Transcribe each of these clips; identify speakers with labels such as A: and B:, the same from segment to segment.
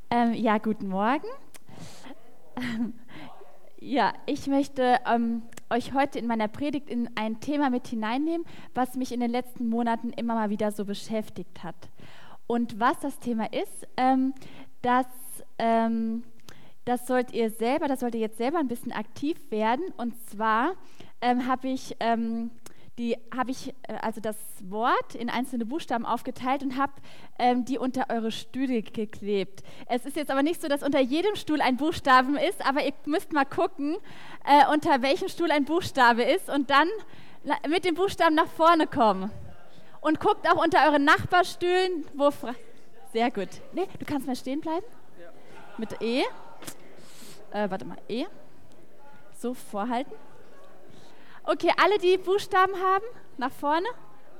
A: Ja, guten Morgen. Ja, ich möchte euch heute in meiner Predigt in ein Thema mit hineinnehmen, was mich in den letzten Monaten immer mal wieder so beschäftigt hat. Und was das Thema ist, das, das sollt ihr jetzt selber ein bisschen aktiv werden. Und zwar habe ich also das Wort in einzelne Buchstaben aufgeteilt und habe die unter eure Stühle geklebt. Es ist jetzt aber nicht so, dass unter jedem Stuhl ein Buchstaben ist, aber ihr müsst mal gucken, unter welchem Stuhl ein Buchstabe ist und dann mit dem Buchstaben nach vorne kommen. Und guckt auch unter euren Nachbarstühlen, sehr gut. Nee, du kannst mal stehen bleiben. Ja. Mit E. Warte mal, E. So, vorhalten. Okay, alle, die Buchstaben haben, nach vorne.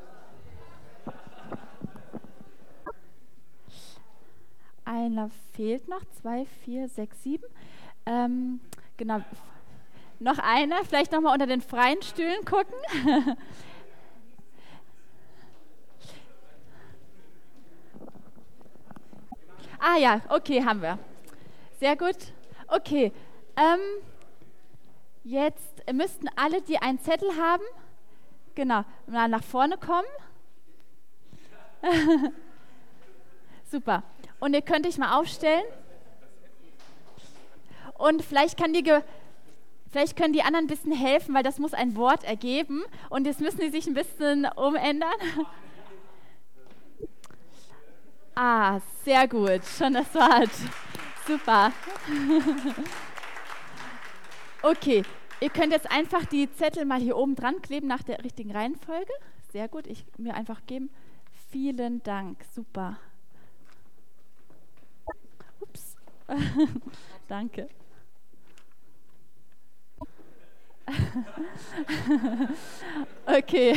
A: Einer fehlt noch, 2, 4, 6, 7. Genau, noch einer, vielleicht nochmal unter den freien Stühlen gucken. Ah ja, okay, haben wir. Sehr gut. Okay, jetzt müssten alle, die einen Zettel haben, genau, mal nach vorne kommen. Super. Und ihr könnt euch mal aufstellen. Und vielleicht können die anderen ein bisschen helfen, weil das muss ein Wort ergeben. Und jetzt müssen die sich ein bisschen umändern. Ah, sehr gut. Schon das Wort. Super. Okay, ihr könnt jetzt einfach die Zettel mal hier oben dran kleben nach der richtigen Reihenfolge. Sehr gut, mir einfach geben. Vielen Dank, super. Ups, danke. Okay.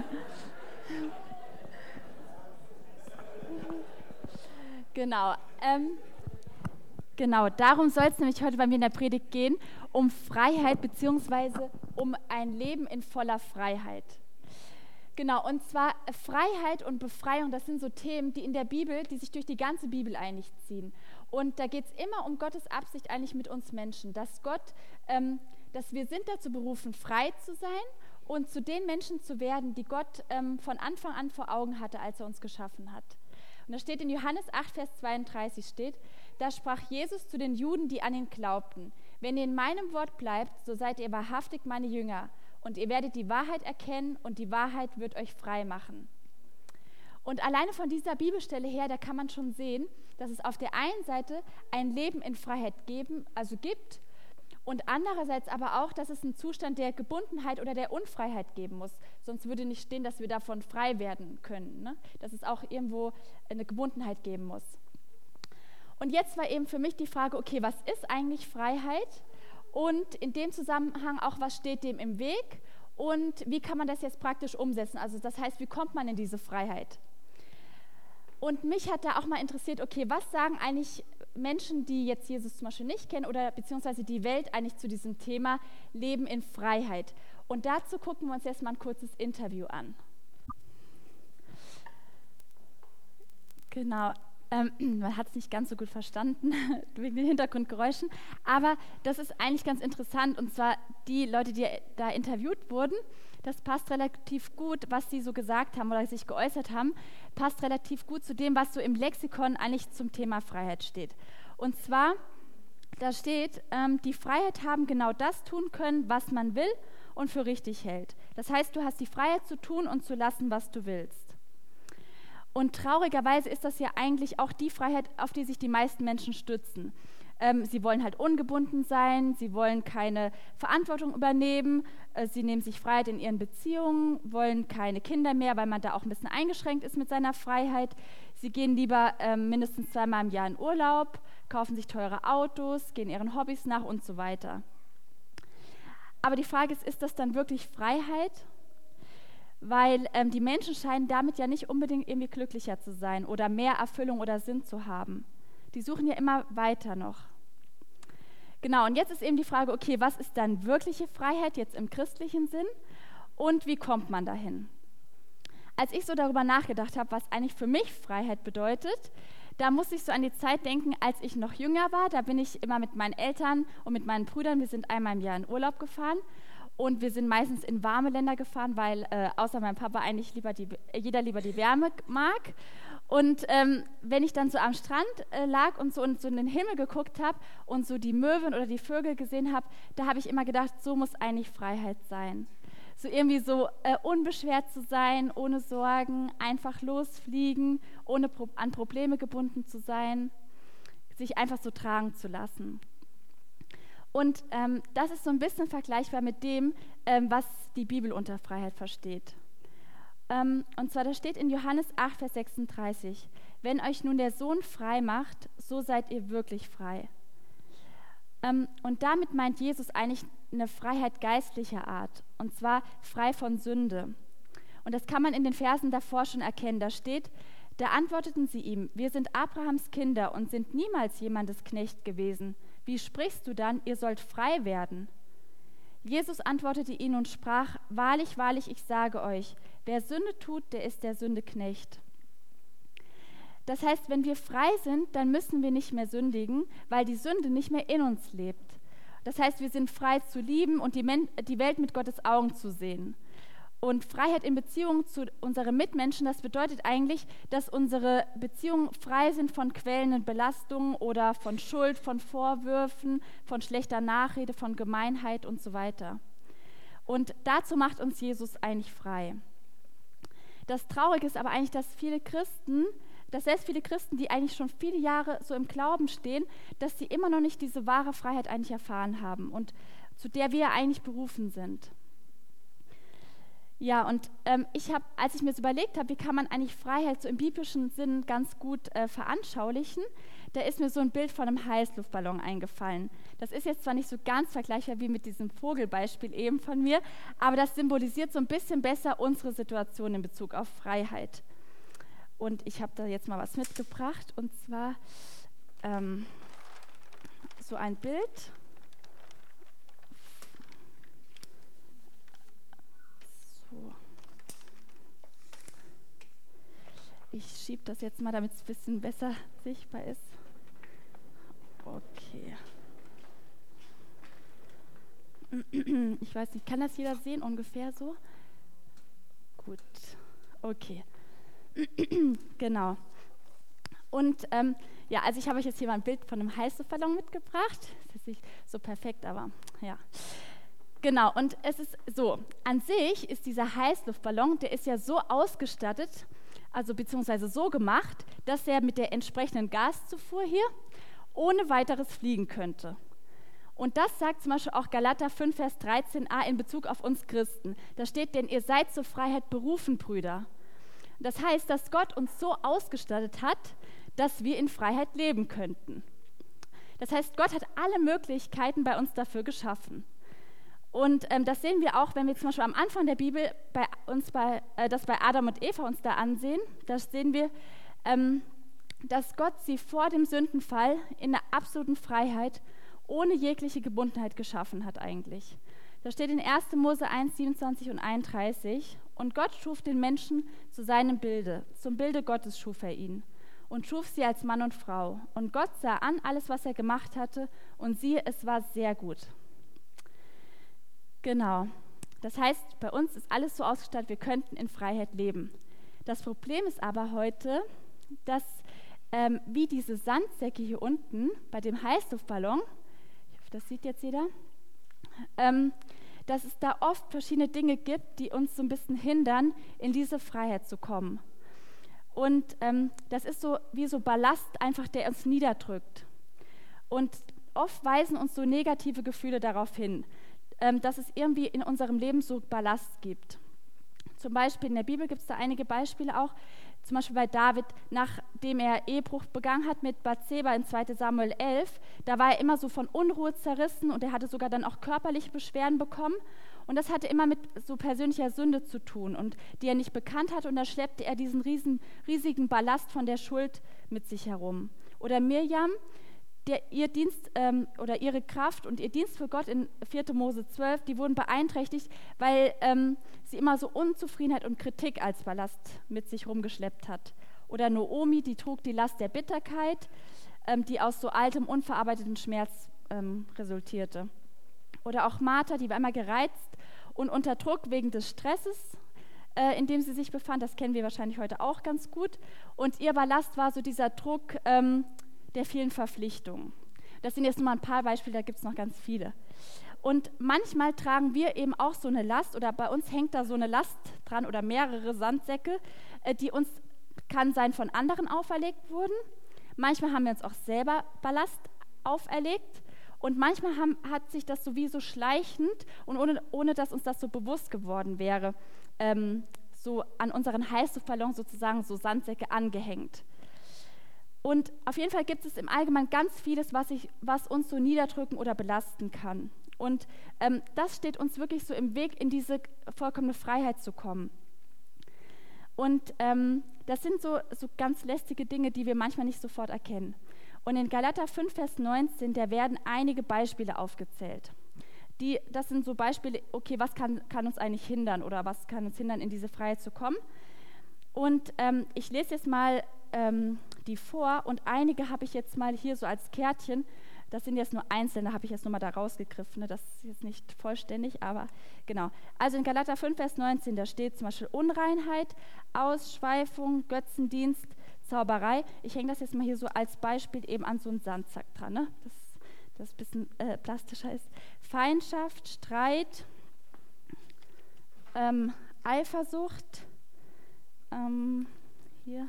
A: Genau. Genau, darum soll es nämlich heute bei mir in der Predigt gehen, um Freiheit bzw. um ein Leben in voller Freiheit. Genau, und zwar Freiheit und Befreiung, das sind so Themen, die in der Bibel, die sich durch die ganze Bibel eigentlich ziehen. Und da geht es immer um Gottes Absicht eigentlich mit uns Menschen, dass wir sind dazu berufen, frei zu sein und zu den Menschen zu werden, die Gott von Anfang an vor Augen hatte, als er uns geschaffen hat. Und da steht in Johannes 8, Vers 32 steht, da sprach Jesus zu den Juden, die an ihn glaubten, wenn ihr in meinem Wort bleibt, so seid ihr wahrhaftig meine Jünger und ihr werdet die Wahrheit erkennen und die Wahrheit wird euch frei machen. Und alleine von dieser Bibelstelle her, da kann man schon sehen, dass es auf der einen Seite ein Leben in Freiheit gibt und andererseits aber auch, dass es einen Zustand der Gebundenheit oder der Unfreiheit geben muss. Sonst würde nicht stehen, dass wir davon frei werden können, ne? Dass es auch irgendwo eine Gebundenheit geben muss. Und jetzt war eben für mich die Frage, okay, was ist eigentlich Freiheit? Und in dem Zusammenhang auch, was steht dem im Weg? Und wie kann man das jetzt praktisch umsetzen? Also das heißt, wie kommt man in diese Freiheit? Und mich hat da auch mal interessiert, okay, was sagen eigentlich Menschen, die jetzt Jesus zum Beispiel nicht kennen oder beziehungsweise die Welt eigentlich zu diesem Thema Leben in Freiheit? Und dazu gucken wir uns jetzt mal ein kurzes Interview an. Genau. Man hat es nicht ganz so gut verstanden, wegen den Hintergrundgeräuschen, aber das ist eigentlich ganz interessant und zwar die Leute, die da interviewt wurden, das passt relativ gut, was sie so gesagt haben oder sich geäußert haben, passt relativ gut zu dem, was so im Lexikon eigentlich zum Thema Freiheit steht. Und zwar, da steht, die Freiheit haben genau das tun können, was man will und für richtig hält. Das heißt, du hast die Freiheit zu tun und zu lassen, was du willst. Und traurigerweise ist das ja eigentlich auch die Freiheit, auf die sich die meisten Menschen stützen. Sie wollen halt ungebunden sein, sie wollen keine Verantwortung übernehmen, sie nehmen sich Freiheit in ihren Beziehungen, wollen keine Kinder mehr, weil man da auch ein bisschen eingeschränkt ist mit seiner Freiheit. Sie gehen lieber mindestens 2-mal im Jahr in Urlaub, kaufen sich teure Autos, gehen ihren Hobbys nach und so weiter. Aber die Frage ist das dann wirklich Freiheit? Weil die Menschen scheinen damit ja nicht unbedingt irgendwie glücklicher zu sein oder mehr Erfüllung oder Sinn zu haben. Die suchen ja immer weiter noch. Genau, und jetzt ist eben die Frage, okay, was ist dann wirkliche Freiheit jetzt im christlichen Sinn und wie kommt man dahin? Als ich so darüber nachgedacht habe, was eigentlich für mich Freiheit bedeutet, da muss ich so an die Zeit denken, als ich noch jünger war. Da bin ich immer mit meinen Eltern und mit meinen Brüdern, wir sind einmal im Jahr in Urlaub gefahren. Und wir sind meistens in warme Länder gefahren, weil außer meinem Papa eigentlich jeder lieber die Wärme mag. Und wenn ich dann so am Strand lag und so in den Himmel geguckt habe und so die Möwen oder die Vögel gesehen habe, da habe ich immer gedacht, so muss eigentlich Freiheit sein. So irgendwie so unbeschwert zu sein, ohne Sorgen, einfach losfliegen, ohne an Probleme gebunden zu sein, sich einfach so tragen zu lassen. Und das ist so ein bisschen vergleichbar mit dem, was die Bibel unter Freiheit versteht. Und zwar, da steht in Johannes 8, Vers 36, wenn euch nun der Sohn frei macht, so seid ihr wirklich frei. Und damit meint Jesus eigentlich eine Freiheit geistlicher Art, und zwar frei von Sünde. Und das kann man in den Versen davor schon erkennen. Da steht, da antworteten sie ihm, wir sind Abrahams Kinder und sind niemals jemandes Knecht gewesen. Wie sprichst du dann, ihr sollt frei werden? Jesus antwortete ihnen und sprach, wahrlich, wahrlich, ich sage euch, wer Sünde tut, der ist der Sünde Knecht. Das heißt, wenn wir frei sind, dann müssen wir nicht mehr sündigen, weil die Sünde nicht mehr in uns lebt. Das heißt, wir sind frei zu lieben und die Welt mit Gottes Augen zu sehen. Und Freiheit in Beziehung zu unseren Mitmenschen, das bedeutet eigentlich, dass unsere Beziehungen frei sind von quälenden Belastungen oder von Schuld, von Vorwürfen, von schlechter Nachrede, von Gemeinheit und so weiter. Und dazu macht uns Jesus eigentlich frei. Das Traurige ist aber eigentlich, dass selbst viele Christen, die eigentlich schon viele Jahre so im Glauben stehen, dass sie immer noch nicht diese wahre Freiheit eigentlich erfahren haben und zu der wir eigentlich berufen sind. Ja, und als ich mir so überlegt habe, wie kann man eigentlich Freiheit so im biblischen Sinn ganz gut veranschaulichen, da ist mir so ein Bild von einem Heißluftballon eingefallen. Das ist jetzt zwar nicht so ganz vergleichbar wie mit diesem Vogelbeispiel eben von mir, aber das symbolisiert so ein bisschen besser unsere Situation in Bezug auf Freiheit. Und ich habe da jetzt mal was mitgebracht, und zwar so ein Bild. Ich schiebe das jetzt mal, damit es ein bisschen besser sichtbar ist. Okay. Ich weiß nicht, kann das jeder sehen, ungefähr so? Gut, okay. Genau. Und also ich habe euch jetzt hier mal ein Bild von einem Heißluftballon mitgebracht. Das ist nicht so perfekt, aber ja. Genau, und es ist so, an sich ist dieser Heißluftballon, der ist ja so ausgestattet, also beziehungsweise so gemacht, dass er mit der entsprechenden Gaszufuhr hier ohne weiteres fliegen könnte. Und das sagt zum Beispiel auch Galater 5, Vers 13a in Bezug auf uns Christen. Da steht, denn ihr seid zur Freiheit berufen, Brüder. Das heißt, dass Gott uns so ausgestattet hat, dass wir in Freiheit leben könnten. Das heißt, Gott hat alle Möglichkeiten bei uns dafür geschaffen. Und das sehen wir auch, wenn wir zum Beispiel am Anfang der Bibel das bei Adam und Eva uns da ansehen. Da sehen wir, dass Gott sie vor dem Sündenfall in der absoluten Freiheit ohne jegliche Gebundenheit geschaffen hat eigentlich. Da steht in 1. Mose 1, 27 und 31, und Gott schuf den Menschen zu seinem Bilde, zum Bilde Gottes schuf er ihn und schuf sie als Mann und Frau. Und Gott sah an alles, was er gemacht hatte, und siehe, es war sehr gut. Genau. Das heißt, bei uns ist alles so ausgestattet, wir könnten in Freiheit leben. Das Problem ist aber heute, dass wie diese Sandsäcke hier unten bei dem Heißluftballon, ich hoffe, das sieht jetzt jeder, dass es da oft verschiedene Dinge gibt, die uns so ein bisschen hindern, in diese Freiheit zu kommen. Und das ist so wie so Ballast einfach, der uns niederdrückt. Und oft weisen uns so negative Gefühle darauf hin, dass es irgendwie in unserem Leben so Ballast gibt. Zum Beispiel in der Bibel gibt es da einige Beispiele auch, zum Beispiel bei David, nachdem er Ehebruch begangen hat mit Bathseba in 2. Samuel 11, da war er immer so von Unruhe zerrissen und er hatte sogar dann auch körperliche Beschwerden bekommen. Und das hatte immer mit so persönlicher Sünde zu tun, und die er nicht bekannt hatte, und da schleppte er diesen riesigen Ballast von der Schuld mit sich herum. Oder Mirjam, ihr Dienst oder ihre Kraft und ihr Dienst für Gott in 4. Mose 12, die wurden beeinträchtigt, weil sie immer so Unzufriedenheit und Kritik als Ballast mit sich rumgeschleppt hat. Oder Noomi, die trug die Last der Bitterkeit, die aus so altem, unverarbeiteten Schmerz resultierte. Oder auch Martha, die war immer gereizt und unter Druck wegen des Stresses, in dem sie sich befand. Das kennen wir wahrscheinlich heute auch ganz gut. Und ihr Ballast war so dieser Druck der vielen Verpflichtungen. Das sind jetzt nur mal ein paar Beispiele, da gibt es noch ganz viele. Und manchmal tragen wir eben auch so eine Last oder bei uns hängt da so eine Last dran oder mehrere Sandsäcke, die uns, kann sein, von anderen auferlegt wurden. Manchmal haben wir uns auch selber Ballast auferlegt und manchmal hat sich das sowieso schleichend und ohne dass uns das so bewusst geworden wäre, so an unseren Heißluftballon sozusagen so Sandsäcke angehängt. Und auf jeden Fall gibt es im Allgemeinen ganz vieles, was uns so niederdrücken oder belasten kann. Und das steht uns wirklich so im Weg, in diese vollkommene Freiheit zu kommen. Und das sind so ganz lästige Dinge, die wir manchmal nicht sofort erkennen. Und in Galater 5, Vers 19, da werden einige Beispiele aufgezählt. Das sind so Beispiele, okay, was kann uns eigentlich hindern oder was kann uns hindern, in diese Freiheit zu kommen. Und ich lese jetzt mal die vor und einige habe ich jetzt mal hier so als Kärtchen. Das sind jetzt nur einzelne, habe ich jetzt nur mal da rausgegriffen. Ne? Das ist jetzt nicht vollständig, aber genau. Also in Galater 5, Vers 19, da steht zum Beispiel Unreinheit, Ausschweifung, Götzendienst, Zauberei. Ich hänge das jetzt mal hier so als Beispiel eben an so einen Sandsack dran, ne? Das ein bisschen plastischer ist. Feindschaft, Streit, Eifersucht, hier,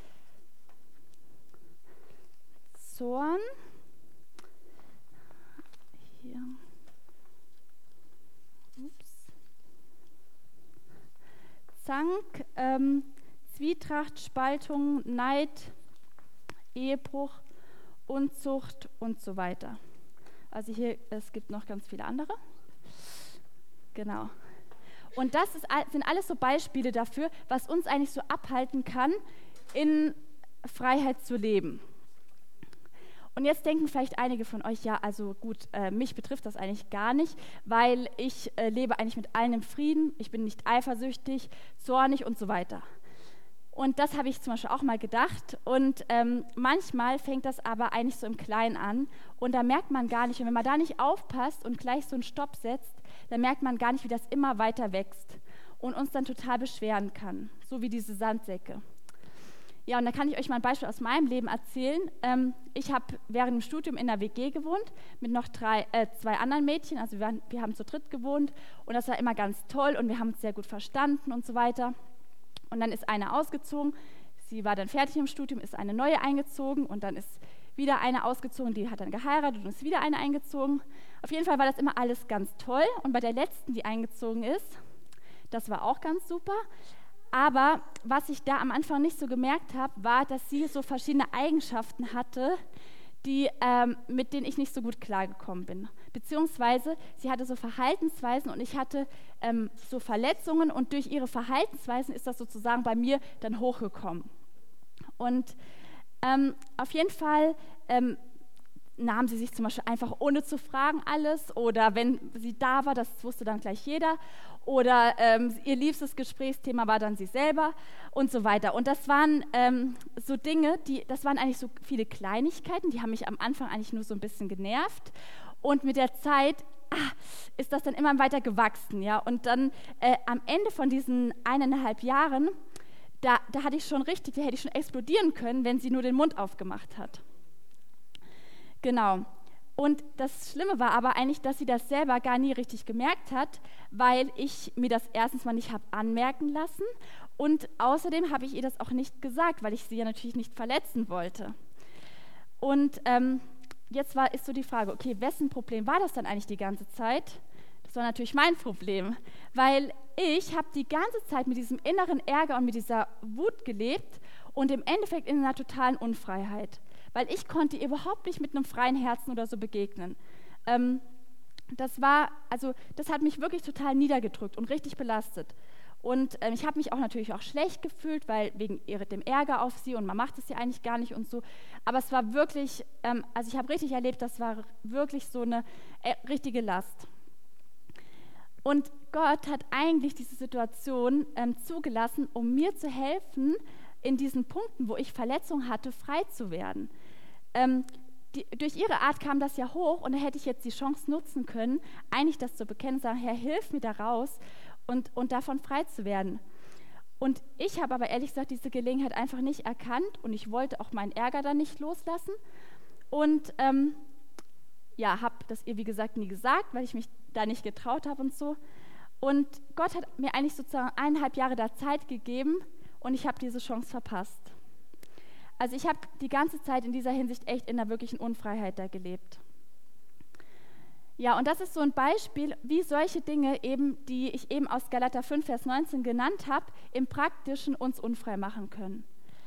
A: Zorn, hier, Zank, Zwietracht, Spaltung, Neid, Ehebruch, Unzucht und so weiter. Also hier, es gibt noch ganz viele andere. Genau. Und das sind alles so Beispiele dafür, was uns eigentlich so abhalten kann, in Freiheit zu leben. Und jetzt denken vielleicht einige von euch, ja, also gut, mich betrifft das eigentlich gar nicht, weil ich lebe eigentlich mit allen im Frieden, ich bin nicht eifersüchtig, zornig und so weiter. Und das habe ich zum Beispiel auch mal gedacht. Und manchmal fängt das aber eigentlich so im Kleinen an. Und da merkt man gar nicht, und wenn man da nicht aufpasst und gleich so einen Stopp setzt, dann merkt man gar nicht, wie das immer weiter wächst und uns dann total beschweren kann, so wie diese Sandsäcke. Ja, und da kann ich euch mal ein Beispiel aus meinem Leben erzählen. Ich habe während dem Studium in einer WG gewohnt mit noch zwei anderen Mädchen. Also wir haben zu dritt gewohnt und das war immer ganz toll und wir haben uns sehr gut verstanden und so weiter. Und dann ist eine ausgezogen, sie war dann fertig im Studium, ist eine neue eingezogen und dann ist wieder eine ausgezogen, die hat dann geheiratet und ist wieder eine eingezogen. Auf jeden Fall war das immer alles ganz toll und bei der letzten, die eingezogen ist, das war auch ganz super. Aber was ich da am Anfang nicht so gemerkt habe, war, dass sie so verschiedene Eigenschaften hatte, mit denen ich nicht so gut klargekommen bin. Beziehungsweise sie hatte so Verhaltensweisen und ich hatte so Verletzungen und durch ihre Verhaltensweisen ist das sozusagen bei mir dann hochgekommen. Und auf jeden Fall nahm sie sich zum Beispiel einfach ohne zu fragen alles oder wenn sie da war, das wusste dann gleich jeder oder ihr liebstes Gesprächsthema war dann sie selber und so weiter. Und das waren so Dinge, das waren eigentlich so viele Kleinigkeiten, die haben mich am Anfang eigentlich nur so ein bisschen genervt und mit der Zeit ist das dann immer weiter gewachsen. Ja? Und dann am Ende von diesen 1,5 Jahren, da hätte ich schon explodieren können, wenn sie nur den Mund aufgemacht hat. Genau. Und das Schlimme war aber eigentlich, dass sie das selber gar nie richtig gemerkt hat, weil ich mir das erstens mal nicht habe anmerken lassen und außerdem habe ich ihr das auch nicht gesagt, weil ich sie ja natürlich nicht verletzen wollte. Und jetzt ist so die Frage, okay, wessen Problem war das dann eigentlich die ganze Zeit? Das war natürlich mein Problem, weil ich habe die ganze Zeit mit diesem inneren Ärger und mit dieser Wut gelebt und im Endeffekt in einer totalen Unfreiheit, weil ich konnte ihr überhaupt nicht mit einem freien Herzen oder so begegnen. Das hat mich wirklich total niedergedrückt und richtig belastet. Und ich habe mich auch natürlich auch schlecht gefühlt, weil wegen dem Ärger auf sie und man macht es ja eigentlich gar nicht und so. Aber es war wirklich, ich habe richtig erlebt, das war wirklich so eine richtige Last. Und Gott hat eigentlich diese Situation zugelassen, um mir zu helfen, in diesen Punkten, wo ich Verletzungen hatte, frei zu werden. Durch ihre Art kam das ja hoch und da hätte ich jetzt die Chance nutzen können, eigentlich das zu bekennen und sagen, Herr, hilf mir da raus und davon frei zu werden. Und ich habe aber ehrlich gesagt diese Gelegenheit einfach nicht erkannt und ich wollte auch meinen Ärger dann nicht loslassen und habe das ihr, wie gesagt, nie gesagt, weil ich mich da nicht getraut habe und so. Und Gott hat mir eigentlich sozusagen 1,5 Jahre da Zeit gegeben und ich habe diese Chance verpasst. Also ich habe die ganze Zeit in dieser Hinsicht echt in einer wirklichen Unfreiheit da gelebt. Ja, und das ist so ein Beispiel, wie solche Dinge eben, die ich eben aus Galater 5, Vers 19 genannt habe, im Praktischen uns unfrei machen können.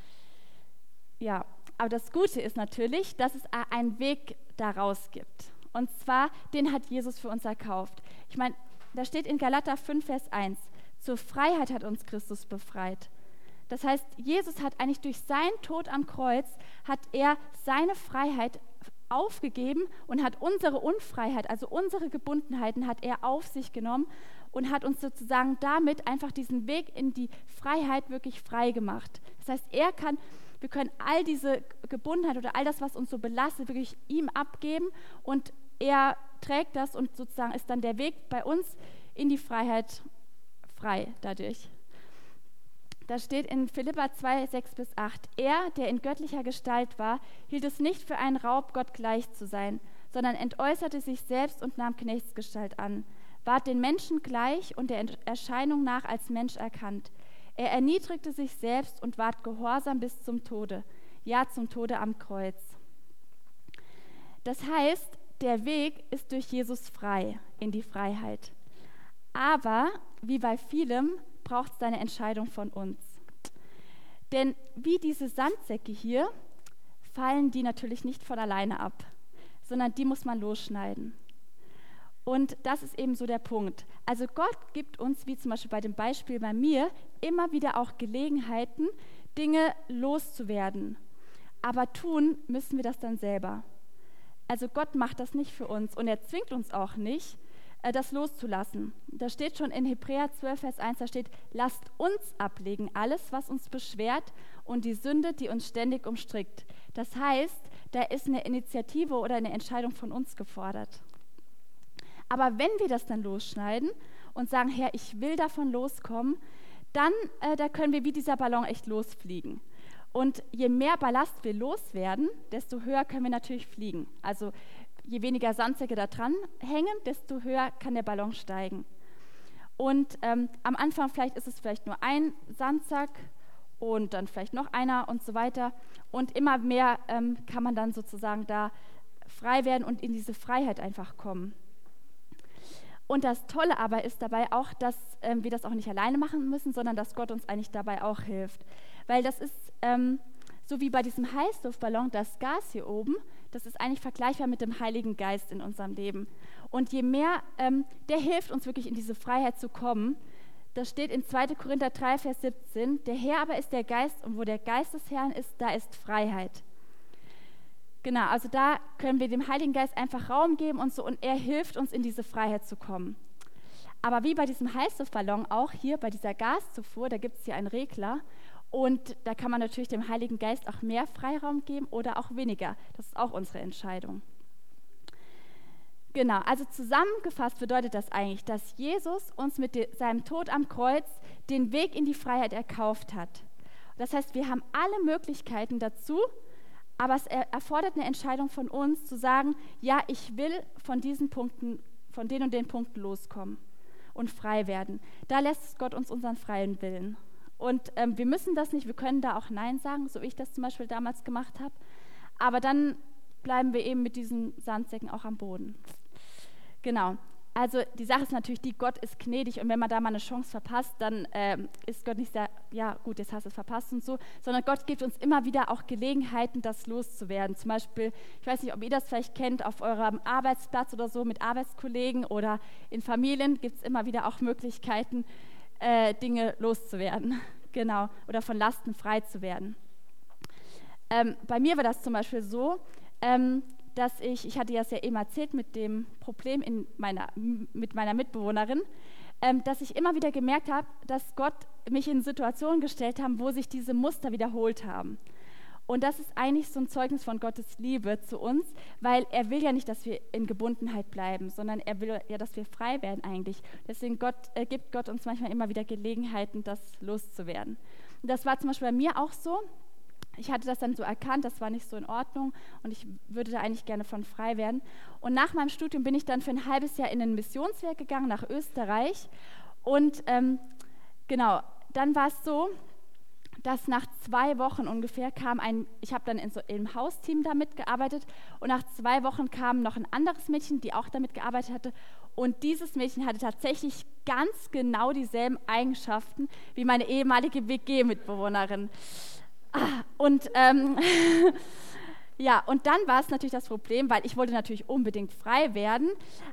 A: Ja, aber das Gute ist natürlich, dass es einen Weg daraus gibt. Und zwar, den hat Jesus für uns erkauft. Ich meine, da steht in Galater 5, Vers 1, zur Freiheit hat uns Christus befreit. Das heißt, Jesus hat eigentlich durch seinen Tod am Kreuz, hat er seine Freiheit aufgegeben und hat unsere Unfreiheit, also unsere Gebundenheiten, hat er auf sich genommen und hat uns sozusagen damit einfach diesen Weg in die Freiheit wirklich frei gemacht. Das heißt, wir können all diese Gebundenheit oder all das, was uns so belastet, wirklich ihm abgeben und er trägt das und sozusagen ist dann der Weg bei uns in die Freiheit frei dadurch. Da steht in Philipper 2, 6-8, er, der in göttlicher Gestalt war, hielt es nicht für einen Raub, Gott gleich zu sein, sondern entäußerte sich selbst und nahm Knechtsgestalt an, ward den Menschen gleich und der Erscheinung nach als Mensch erkannt. Er erniedrigte sich selbst und ward gehorsam bis zum Tode, ja zum Tode am Kreuz. Das heißt, der Weg ist durch Jesus frei in die Freiheit. Aber, wie bei vielem, braucht es eine Entscheidung von uns. Denn wie diese Sandsäcke hier, fallen die natürlich nicht von alleine ab, sondern die muss man losschneiden. Und das ist eben so der Punkt. Also Gott gibt uns, wie zum Beispiel bei dem Beispiel bei mir, immer wieder auch Gelegenheiten, Dinge loszuwerden. Aber tun müssen wir das dann selber. Also Gott macht das nicht für uns und er zwingt uns auch nicht, das loszulassen. Da steht schon in Hebräer 12, Vers 1, da steht, lasst uns ablegen alles, was uns beschwert und die Sünde, die uns ständig umstrickt. Das heißt, da ist eine Initiative oder eine Entscheidung von uns gefordert. Aber wenn wir das dann losschneiden und sagen, Herr, ich will davon loskommen, dann da können wir wie dieser Ballon echt losfliegen. Und je mehr Ballast wir loswerden, desto höher können wir natürlich fliegen. Also je weniger Sandsäcke da dran hängen, desto höher kann der Ballon steigen. Und am Anfang ist es vielleicht nur ein Sandsack und dann vielleicht noch einer und so weiter. Und immer mehr kann man dann sozusagen da frei werden und in diese Freiheit einfach kommen. Und das Tolle aber ist dabei auch, dass wir das auch nicht alleine machen müssen, sondern dass Gott uns eigentlich dabei auch hilft. Weil das ist so wie bei diesem Heißluftballon, das Gas hier oben, das ist eigentlich vergleichbar mit dem Heiligen Geist in unserem Leben. Und je mehr, der hilft uns wirklich in diese Freiheit zu kommen. Das steht in 2. Korinther 3, Vers 17, der Herr aber ist der Geist und wo der Geist des Herrn ist, da ist Freiheit. Genau, also da können wir dem Heiligen Geist einfach Raum geben und so und er hilft uns in diese Freiheit zu kommen. Aber wie bei diesem Heißluftballon auch hier bei dieser Gaszufuhr, da gibt es hier einen Regler und da kann man natürlich dem Heiligen Geist auch mehr Freiraum geben oder auch weniger. Das ist auch unsere Entscheidung. Genau, also zusammengefasst bedeutet das eigentlich, dass Jesus uns mit seinem Tod am Kreuz den Weg in die Freiheit erkauft hat. Das heißt, wir haben alle Möglichkeiten dazu, aber es erfordert eine Entscheidung von uns, zu sagen, ja, ich will von diesen Punkten, von den und den Punkten loskommen und frei werden. Da lässt Gott uns unseren freien Willen. Und wir müssen das nicht, wir können da auch Nein sagen, so wie ich das zum Beispiel damals gemacht habe. Aber dann bleiben wir eben mit diesen Sandsäcken auch am Boden. Genau. Also die Sache ist natürlich die, Gott ist gnädig und wenn man da mal eine Chance verpasst, dann ist Gott nicht sehr, ja gut, jetzt hast du es verpasst und so, sondern Gott gibt uns immer wieder auch Gelegenheiten, das loszuwerden. Zum Beispiel, ich weiß nicht, ob ihr das vielleicht kennt, auf eurem Arbeitsplatz oder so mit Arbeitskollegen oder in Familien gibt es immer wieder auch Möglichkeiten, Dinge loszuwerden, genau, oder von Lasten frei zu werden. Bei mir war das zum Beispiel so, dass ich hatte ja eben erzählt mit dem Problem mit meiner Mitbewohnerin, dass ich immer wieder gemerkt habe, dass Gott mich in Situationen gestellt hat, wo sich diese Muster wiederholt haben. Und das ist eigentlich so ein Zeugnis von Gottes Liebe zu uns, weil er will ja nicht, dass wir in Gebundenheit bleiben, sondern er will ja, dass wir frei werden eigentlich. Deswegen gibt Gott uns manchmal immer wieder Gelegenheiten, das loszuwerden. Und das war zum Beispiel bei mir auch so. Ich hatte das dann so erkannt, das war nicht so in Ordnung und ich würde da eigentlich gerne von frei werden. Und nach meinem Studium bin ich dann für ein halbes Jahr in ein Missionswerk gegangen, nach Österreich. Und genau, dann war es so, dass nach 2 Wochen ungefähr ich habe dann im Hausteam da mitgearbeitet und nach 2 Wochen kam noch ein anderes Mädchen, die auch damit gearbeitet hatte und dieses Mädchen hatte tatsächlich ganz genau dieselben Eigenschaften wie meine ehemalige WG-Mitbewohnerin. Und ja, und dann war es natürlich das Problem, weil ich wollte natürlich unbedingt frei werden,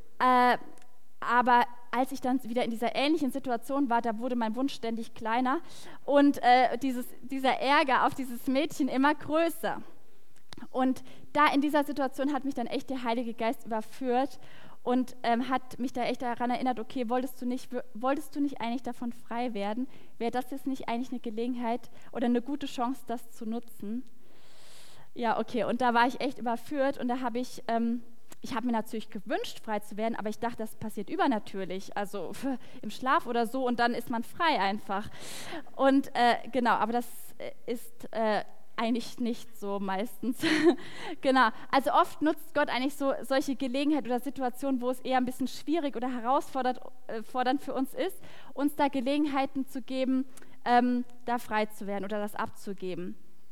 A: aber als ich dann wieder in dieser ähnlichen Situation war, da wurde mein Wunsch ständig kleiner und dieser Ärger auf dieses Mädchen immer größer. Und da in dieser Situation hat mich dann echt der Heilige Geist überführt und hat mich da echt daran erinnert, okay, wolltest du nicht eigentlich davon frei werden? Wäre das jetzt nicht eigentlich eine Gelegenheit oder eine gute Chance, das zu nutzen? Ja, okay, und da war ich echt überführt und da habe ich mir natürlich gewünscht, frei zu werden, aber ich dachte, das passiert übernatürlich, also im Schlaf oder so und dann ist man frei einfach. Und genau, aber das ist eigentlich nicht so meistens. Genau, also oft nutzt Gott eigentlich solche Gelegenheiten oder Situationen, wo es eher ein bisschen schwierig oder herausfordernd für uns ist, uns da Gelegenheiten zu geben, da frei zu werden oder das abzugeben.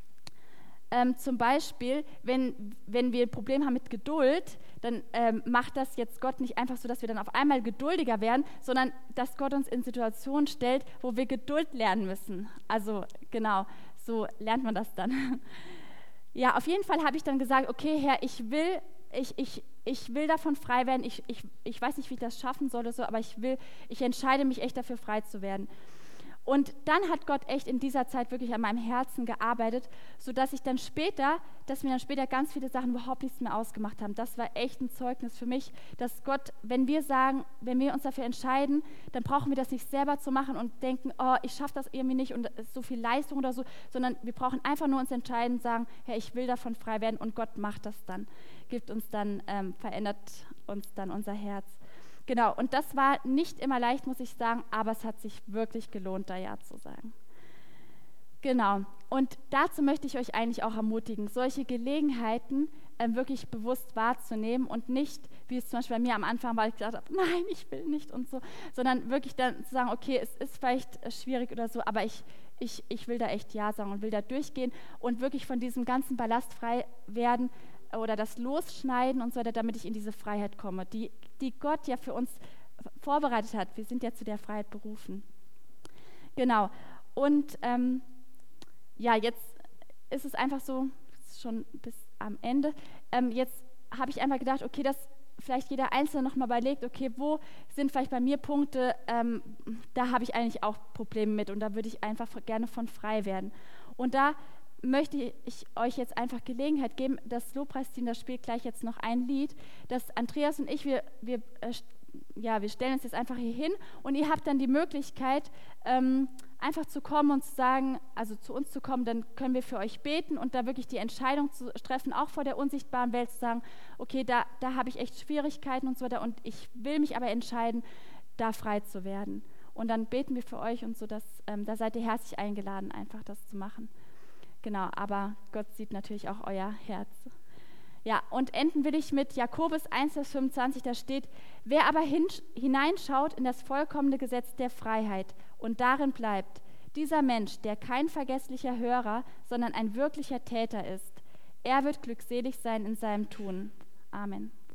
A: Zum Beispiel, wenn wir ein Problem haben mit Geduld, dann macht das jetzt Gott nicht einfach so, dass wir dann auf einmal geduldiger werden, sondern dass Gott uns in Situationen stellt, wo wir Geduld lernen müssen. Also genau, so lernt man das dann. Ja, auf jeden Fall habe ich dann gesagt, okay, Herr, ich will davon frei werden. Ich weiß nicht, wie ich das schaffen soll oder so, aber ich entscheide mich echt dafür, frei zu werden. Und dann hat Gott echt in dieser Zeit wirklich an meinem Herzen gearbeitet, sodass mir dann später ganz viele Sachen überhaupt nichts mehr ausgemacht haben. Das war echt ein Zeugnis für mich, dass Gott, wenn wir uns dafür entscheiden, dann brauchen wir das nicht selber zu machen und denken, oh, ich schaffe das irgendwie nicht und es ist so viel Leistung oder so, sondern wir brauchen einfach nur uns entscheiden, sagen, Herr, ich will davon frei werden und Gott macht das dann, verändert uns dann unser Herz. Genau, und das war nicht immer leicht, muss ich sagen, aber es hat sich wirklich gelohnt, da Ja zu sagen. Genau, und dazu möchte ich euch eigentlich auch ermutigen, solche Gelegenheiten wirklich bewusst wahrzunehmen und nicht, wie es zum Beispiel bei mir am Anfang war, ich gesagt habe, nein, ich will nicht und so, sondern wirklich dann zu sagen, okay, es ist vielleicht schwierig oder so, aber ich will da echt Ja sagen und will da durchgehen und wirklich von diesem ganzen Ballast frei werden, oder das Losschneiden und so weiter, damit ich in diese Freiheit komme, die Gott ja für uns vorbereitet hat. Wir sind ja zu der Freiheit berufen. Genau. Und ja, jetzt ist es einfach so, schon bis am Ende, jetzt habe ich einfach gedacht, okay, dass vielleicht jeder Einzelne nochmal überlegt, okay, wo sind vielleicht bei mir Punkte, da habe ich eigentlich auch Probleme mit und da würde ich einfach gerne von frei werden. Und da möchte ich euch jetzt einfach Gelegenheit geben, das Lobpreisteam, das spielt gleich jetzt noch ein Lied, das Andreas und ich, wir stellen uns jetzt einfach hier hin und ihr habt dann die Möglichkeit, einfach zu kommen und zu sagen, also zu uns zu kommen, dann können wir für euch beten und da wirklich die Entscheidung zu treffen, auch vor der unsichtbaren Welt zu sagen, okay, da habe ich echt Schwierigkeiten und so weiter und ich will mich aber entscheiden, da frei zu werden. Und dann beten wir für euch und so, da seid ihr herzlich eingeladen, einfach das zu machen. Genau, aber Gott sieht natürlich auch euer Herz. Ja, und enden will ich mit Jakobus 1, Vers 25, da steht, wer aber hineinschaut in das vollkommene Gesetz der Freiheit und darin bleibt, dieser Mensch, der kein vergesslicher Hörer, sondern ein wirklicher Täter ist, er wird glückselig sein in seinem Tun. Amen.